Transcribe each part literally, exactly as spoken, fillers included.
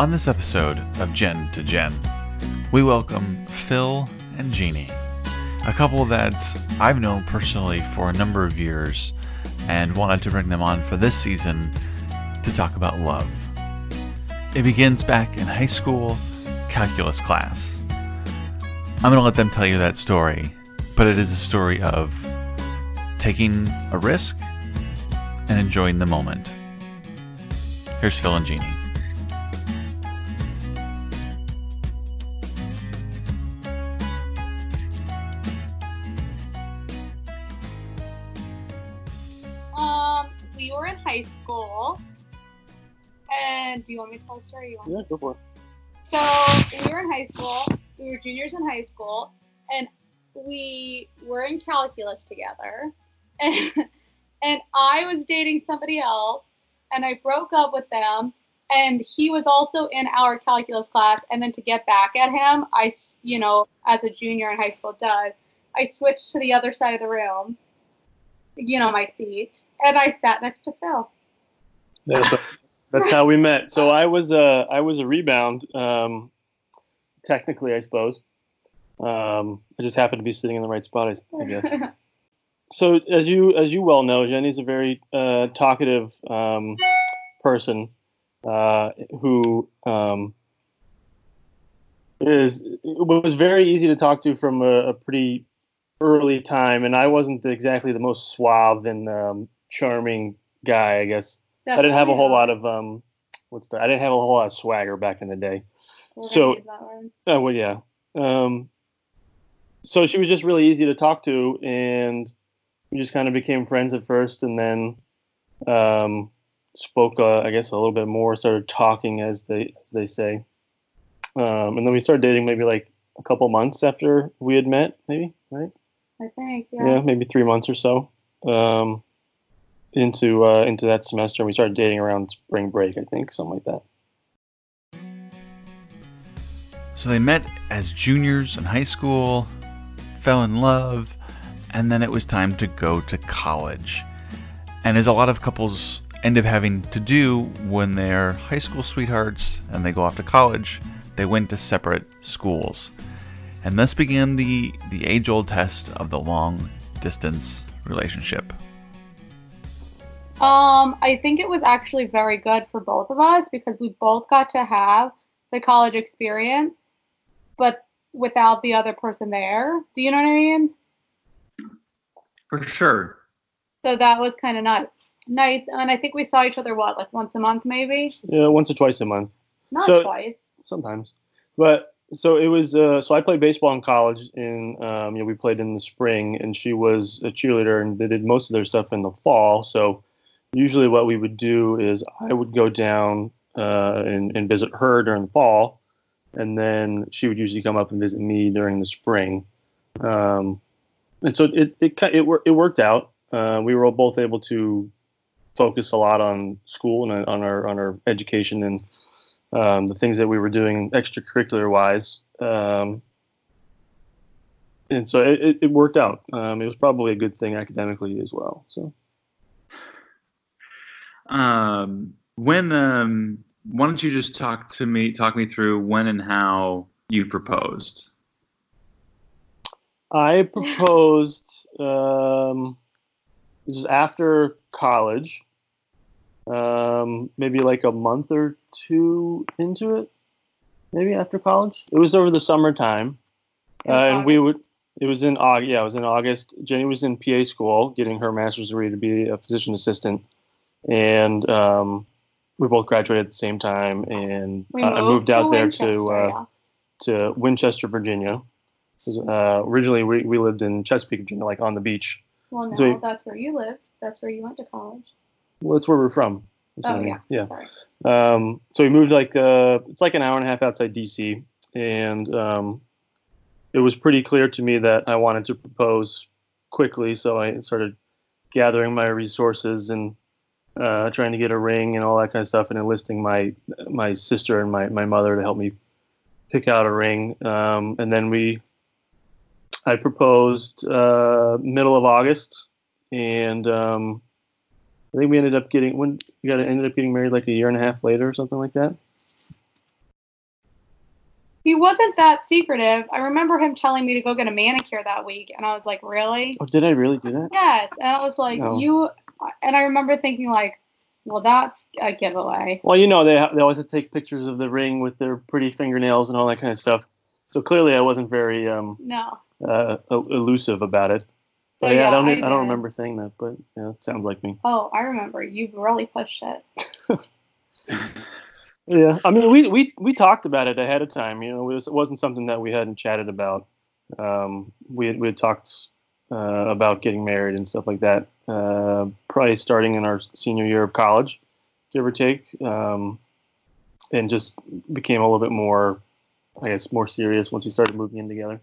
On this episode of Gen to Gen, we welcome Phil and Jeannie, a couple that I've known personally for a number of years and wanted to bring them on for this season to talk about love. It begins back in high school calculus class. I'm going to let them tell you that story, but it is a story of taking a risk and enjoying the moment. Here's Phil and Jeannie. Um, we were in high school, and do you want me to tell the story? You want Yeah, go for it. So we were in high school. We were juniors in high school, and we were in calculus together. And, and I was dating somebody else, and I broke up with them. And he was also in our calculus class. And then to get back at him, I, you know, as a junior in high school does, I switched to the other side of the room, you know, my seat, and I sat next to Phil. That's, that's how we met. So I was a I was a rebound, um, technically, I suppose. Um, I just happened to be sitting in the right spot, I, I guess. So as you as you well know, Jenny's a very uh, talkative um, person uh, who um, is it was very easy to talk to from a, a pretty early time, and I wasn't exactly the most suave and um, charming guy, I guess. Definitely I didn't have a whole not. lot of um, what's that? I didn't have a whole lot of swagger back in the day. We're so, use that word. Uh, well, yeah. Um, so she was just really easy to talk to, and we just kind of became friends at first, and then um, spoke, uh, I guess, a little bit more. Started talking, as they as they say, um, and then we started dating maybe like a couple months after we had met, maybe, right? I think, yeah. Yeah, maybe three months or so um, into uh, into that semester. And we started dating around spring break, I think, something like that. So they met as juniors in high school, fell in love, and then it was time to go to college. And as a lot of couples end up having to do when they're high school sweethearts and they go off to college, they went to separate schools. And thus began the, the age-old test of the long-distance relationship. Um, I think it was actually very good for both of us because we both got to have the college experience, but without the other person there. Do you know what I mean? For sure. So that was kind of nice. Nice. And I think we saw each other, what, like once a month maybe? Yeah, once or twice a month. Not so, twice. Sometimes. But... So it was. Uh, so I played baseball in college, and um, you know we played in the spring, and she was a cheerleader, and they did most of their stuff in the fall. So usually, what we would do is I would go down uh, and, and visit her during the fall, and then she would usually come up and visit me during the spring. Um, and so it it it it, it worked out. Uh, we were both able to focus a lot on school and on our on our education and. Um, the things that we were doing extracurricular wise. Um, and so it, it worked out. Um, it was probably a good thing academically as well. So, um, when, um, why don't you just talk to me, talk me through when and how you proposed? I proposed, um, this was after college. Um, maybe like a month or two into it, maybe after college. It was over the summertime, uh, and we would. It was in August. Yeah, it was in August. Jenny was in P A school, getting her master's degree to be a physician assistant, and um, we both graduated at the same time. And we uh, moved I moved to out there Winchester, to uh, yeah. to Winchester, Virginia. Uh, originally, we we lived in Chesapeake, Virginia, like on the beach. Well, no, so we, that's where you lived. That's where you went to college. Well, that's where we're from. That's Oh, I mean. yeah. Yeah. Sorry. Um, so we moved like, uh, it's like an hour and a half outside D C. And um, it was pretty clear to me that I wanted to propose quickly. So I started gathering my resources and uh, trying to get a ring and all that kind of stuff and enlisting my my sister and my, my mother to help me pick out a ring. Um, and then we, I proposed uh, middle of August. And um, I think we ended up getting when we got ended up getting married like a year and a half later or something like that. he wasn't that secretive. I remember him telling me to go get a manicure that week, and I was like, really? Oh, did I really do that? Yes. And I was like, No. you, and I remember thinking like, well, that's a giveaway. Well, you know, they ha- they always have to take pictures of the ring with their pretty fingernails and all that kind of stuff. So clearly, I wasn't very um, No. uh, el- elusive about it. So, But yeah, yeah, I don't I I don't did. remember saying that, but yeah, it sounds like me. Oh, I remember. You really pushed it. Yeah, I mean, we we we talked about it ahead of time. You know, it, was, it wasn't something that we hadn't chatted about. Um, we had, we had talked uh, about getting married and stuff like that. Uh, probably starting in our senior year of college, give or take, um, and just became a little bit more, I guess, more serious once we started moving in together.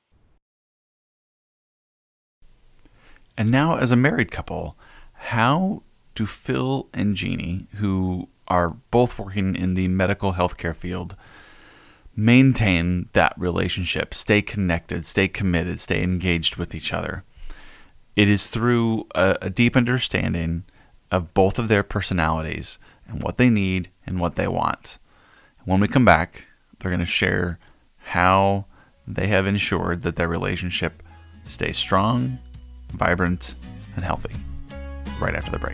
And now, as a married couple, how do Phil and Jeannie, who are both working in the medical healthcare field, maintain that relationship, stay connected, stay committed, stay engaged with each other? It is through a, a deep understanding of both of their personalities and what they need and what they want. When we come back, they're going to share how they have ensured that their relationship stays strong, vibrant, and healthy right after the break.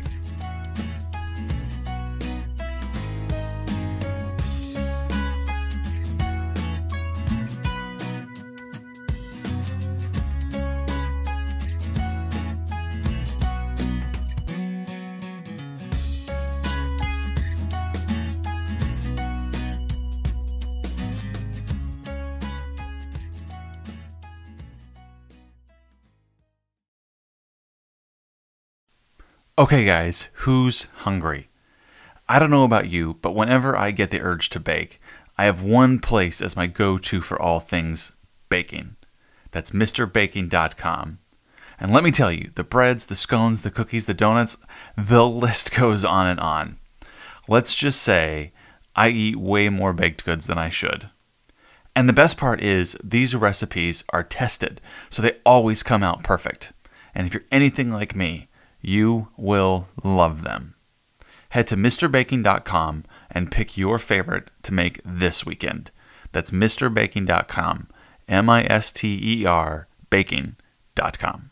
Okay, guys, who's hungry? I don't know about you, but whenever I get the urge to bake, I have one place as my go-to for all things baking. That's Mister Baking dot com. And let me tell you, the breads, the scones, the cookies, the donuts, the list goes on and on. Let's just say I eat way more baked goods than I should. And the best part is these recipes are tested, so they always come out perfect. And if you're anything like me, you will love them. Head to Mister Baking dot com and pick your favorite to make this weekend. That's Mister Baking dot com, M I S T E R baking dot com.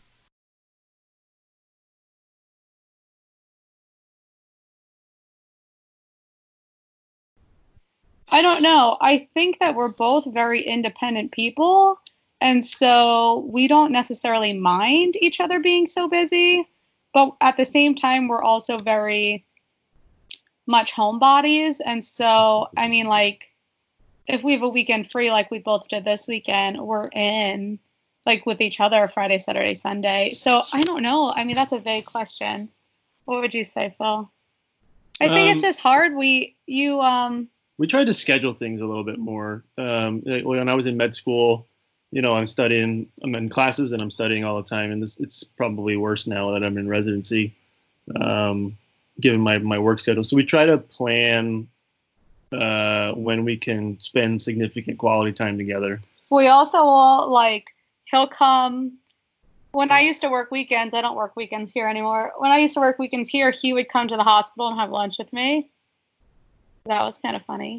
I don't know. I think that we're both very independent people, and so we don't necessarily mind each other being so busy, but at the same time, we're also very much homebodies, and so, I mean, like, if we have a weekend free like we both did this weekend, we're in, like, with each other Friday, Saturday, Sunday. So, I don't know. I mean, that's a vague question. What would you say, Phil? I think Um, it's just hard. We, you, um... We tried to schedule things a little bit more. Um, like, when I was in med school, you know, I'm studying, I'm in classes and I'm studying all the time. And this, it's probably worse now that I'm in residency, um, given my, my work schedule. So we try to plan uh, when we can spend significant quality time together. We also will, like, he'll come. When I used to work weekends, I don't work weekends here anymore. When I used to work weekends here, he would come to the hospital and have lunch with me. That was kind of funny.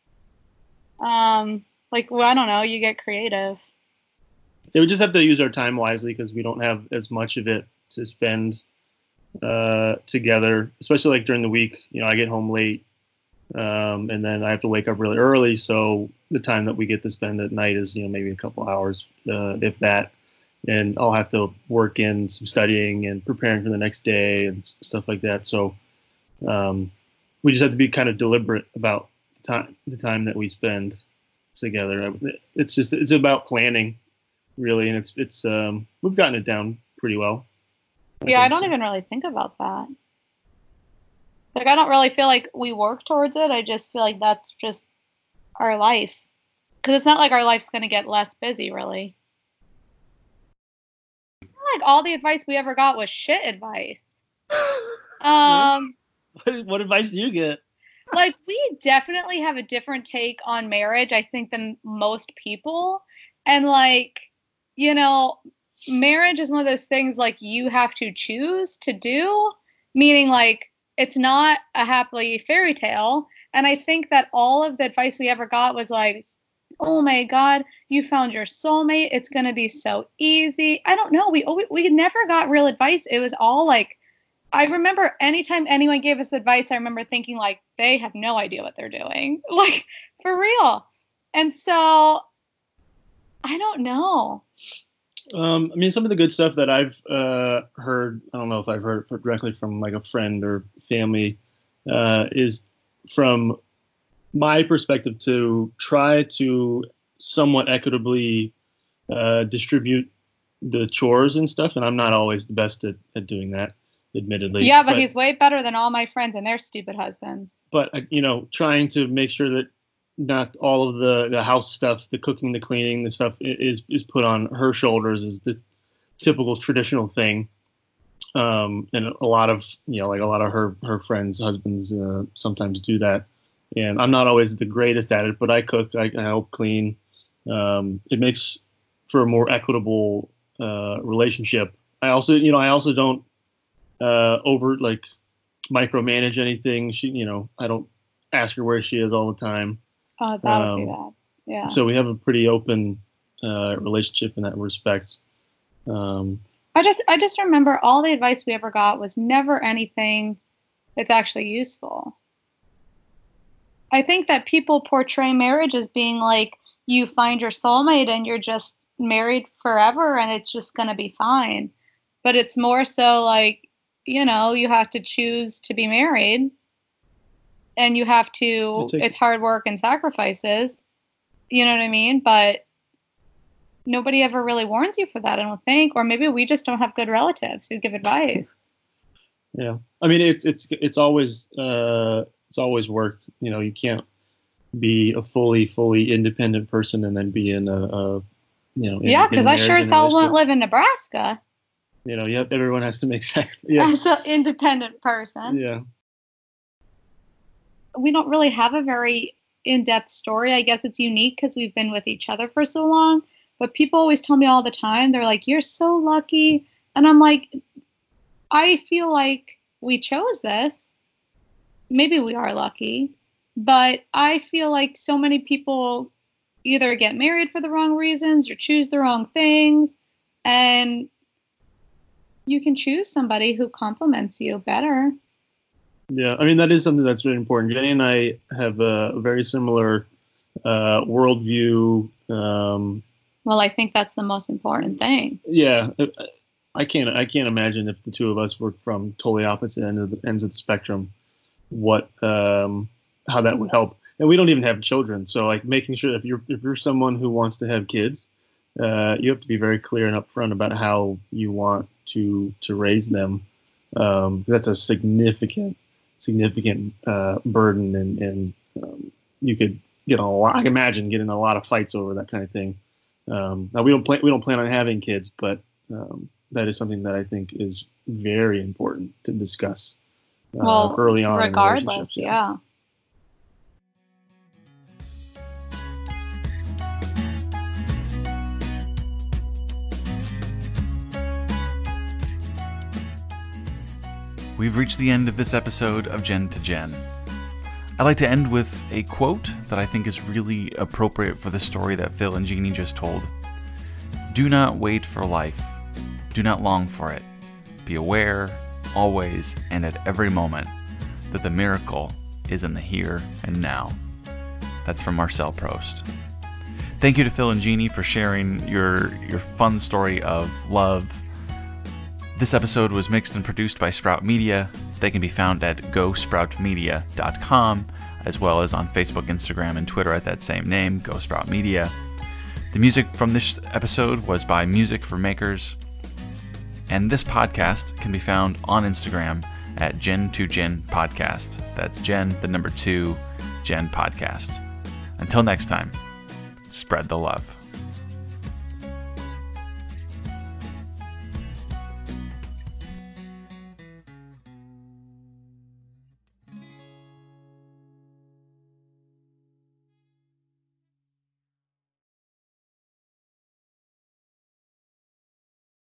Um, like, well, I don't know. You get creative. Yeah, we just have to use our time wisely because we don't have as much of it to spend uh, together, especially like during the week. You know, I get home late, um, and then I have to wake up really early. So the time that we get to spend at night is, you know, maybe a couple hours, uh, if that. And I'll have to work in some studying and preparing for the next day and s- stuff like that. So um, we just have to be kind of deliberate about the time, the time that we spend together. It's just it's about planning, really, and it's it's um, we've gotten it down pretty well. Yeah, I think don't so. even really think about that. Like, I don't really feel like we work towards it. I just feel like that's just our life. Because it's not like our life's going to get less busy, really. I feel like all the advice we ever got was shit advice. Um, What, what advice do you get? like, we definitely have a different take on marriage, I think, than most people. And, like, you know, marriage is one of those things, like, you have to choose to do, meaning, like, it's not a happily fairy tale. And I think that all of the advice we ever got was like, oh my God, you found your soulmate. It's going to be so easy. I don't know. We, we, we never got real advice. It was all like, I remember anytime anyone gave us advice, I remember thinking like, they have no idea what they're doing. Like, for real. And so, I don't know. Um, I mean, some of the good stuff that I've uh, heard, I don't know if I've heard it directly from like a friend or family, uh, is from my perspective to try to somewhat equitably uh, distribute the chores and stuff. And I'm not always the best at, at doing that, admittedly. Yeah, but, but he's way better than all my friends and their stupid husbands. But, uh, you know, trying to make sure that not all of the, the house stuff, the cooking, the cleaning, the stuff is is put on her shoulders is the typical traditional thing. Um, and a lot of, you know, like a lot of her, her friends' husbands uh, sometimes do that. And I'm not always the greatest at it, but I cook, I, I help clean. Um, it makes for a more equitable uh, relationship. I also, you know, I also don't uh, over like micromanage anything. She, you know, I don't ask her where she is all the time. Oh, that would um, be bad. Yeah. So we have a pretty open uh, relationship in that respect. Um, I just, I just remember all the advice we ever got was never anything that's actually useful. I think that people portray marriage as being like you find your soulmate and you're just married forever and it's just going to be fine. But it's more so like, you know, you have to choose to be married. And you have to, it's hard work and sacrifices, you know what I mean? But nobody ever really warns you for that, I don't think. Or maybe we just don't have good relatives who give advice. Yeah. I mean, it's, it's, it's always, uh, it's always worked. You know, you can't be a fully, fully independent person and then be in a, a you know. In, yeah, because I sure as hell won't live in Nebraska. You know, yep, everyone has to make sacrifices. Yeah. As an independent person. Yeah. We don't really have a very in-depth story. I guess it's unique because we've been with each other for so long. But people always tell me all the time, they're like, you're so lucky. And I'm like, I feel like we chose this. Maybe we are lucky. But I feel like so many people either get married for the wrong reasons or choose the wrong things. And you can choose somebody who complements you better. Yeah, I mean, that is something that's really important. Jenny and I have a very similar uh, worldview. Um, well, I think that's the most important thing. Yeah, I can't. I can't imagine if the two of us were from totally opposite ends of the, ends of the spectrum, what um, how that would help. And we don't even have children, so like making sure that if you're if you're someone who wants to have kids, uh, you have to be very clear and upfront about how you want to to raise them. Um, that's a significant. significant uh, burden and, and um, you could get a lot, I can imagine getting a lot of fights over that kind of thing. Um, now we don't plan, we don't plan on having kids, but um, that is something that I think is very important to discuss uh, well, early on regardless, in relationships. Yeah. yeah. We've reached the end of this episode of Jen to Jen. I'd like to end with a quote that I think is really appropriate for the story that Phil and Jeannie just told. Do not wait for life. Do not long for it. Be aware, always, and at every moment, that the miracle is in the here and now. That's from Marcel Proust. Thank you to Phil and Jeannie for sharing your, your fun story of love. This episode was mixed and produced by Sprout Media. They can be found at go sprout media dot com, as well as on Facebook, Instagram, and Twitter at that same name, Go Sprout Media. The music from this episode was by Music for Makers. And this podcast can be found on Instagram at Gen to Gen Podcast. That's Gen, the number two, Gen Podcast. Until next time, spread the love.